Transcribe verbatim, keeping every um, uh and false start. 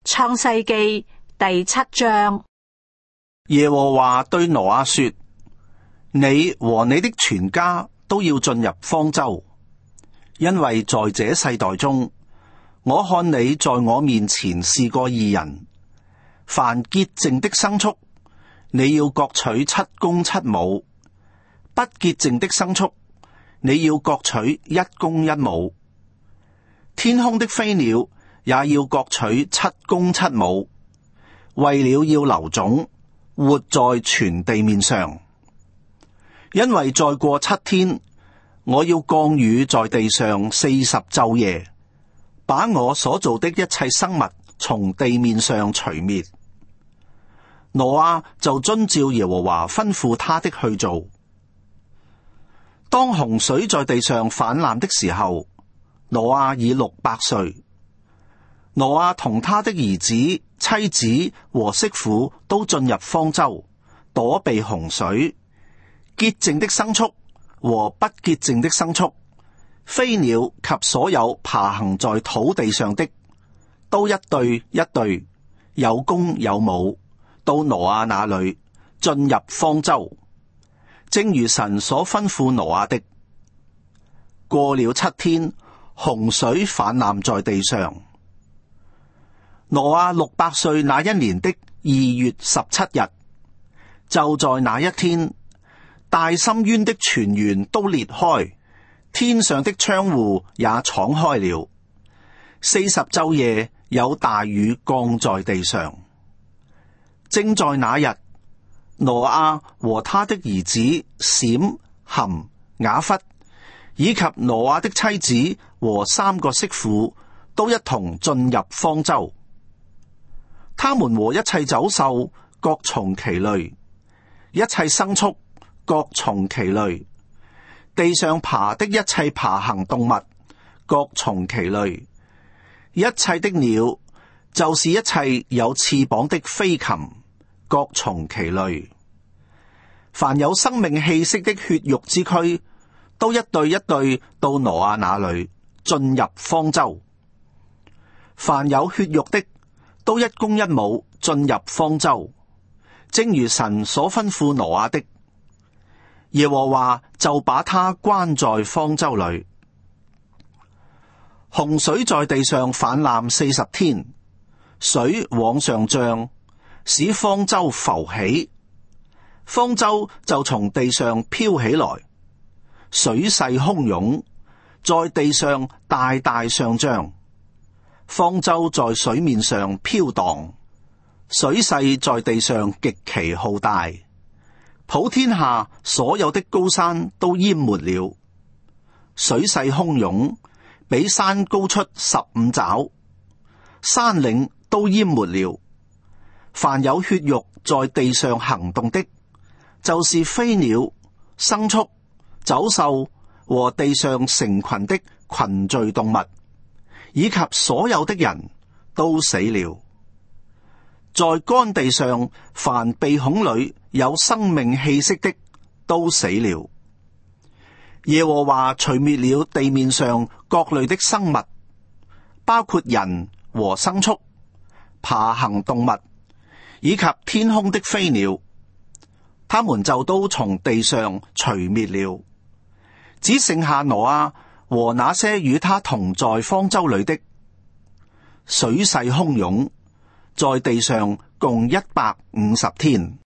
創世記第七章。 耶和華對挪亞說：你和你的全家都要進入方舟，因為在這世代中，我看你在我面前是個義人。凡潔淨的牲畜，你要各取七公七母；不潔淨的牲畜，你要各取一公一母。天空的飛鳥也要各取七公七母，為了要留種，活在全地面上。因為再過七天，我要降雨在地上四十晝夜，把我所造的一切生物從地面上除滅。挪亞就遵照耶和華吩咐他的去做。當洪水在地上泛濫的時候，挪亞已六百歲。挪亞同他的兒子、妻子和媳婦都進入方舟，躲避洪水。潔淨的牲畜和不潔淨的牲畜，飛鳥及所有爬行在土地上的，都一對一對，有公有母，到挪亞那裏進入方舟，正如神所吩咐挪亞的。過了七天，洪水泛濫在地上。挪亞六百歲那一年的二月十七日，就在那一天，大深淵的泉源都裂開，天上的窗戶也敞開了。四十晝夜有大雨降在地上。正在那日，挪亞和他的兒子閃、含、雅弗，以及挪亞的妻子和三個媳婦，都一同進入方舟。他們和一切走獸各從其類，一切牲畜各從其類，地上爬的一切爬行動物各從其類，一切的鳥，就是一切有翅膀的飛禽，各從其類。凡有生命氣息的血肉之軀，都一對一對到挪亞那裏進入方舟。凡有血肉的，都一公一母進入方舟，正如神所吩咐挪亞的。耶和華就把他關在方舟裏。洪水在地上泛濫四十天，水往上漲，使方舟浮起，方舟就從地上飄起來，水勢洶湧，在地上大大上漲。方舟在水面上飄蕩，水勢在地上極其浩大，普天下所有的高山都淹沒了。水勢洶湧，比山高出十五肘，山嶺都淹沒了。凡有血肉在地上行動的，就是飛鳥、牲畜、走獸和地上成群的群聚動物，以及所有的人都死了。在乾地上，凡鼻孔裏有生命氣息的，都死了。耶和華除滅了地面上各類的生物，包括人和牲畜、爬行動物，以及天空的飛鳥，他們就都從地上除滅了。只剩下挪亞和那些與他同在方舟裏的。水勢洶湧，在地上共一百五十天。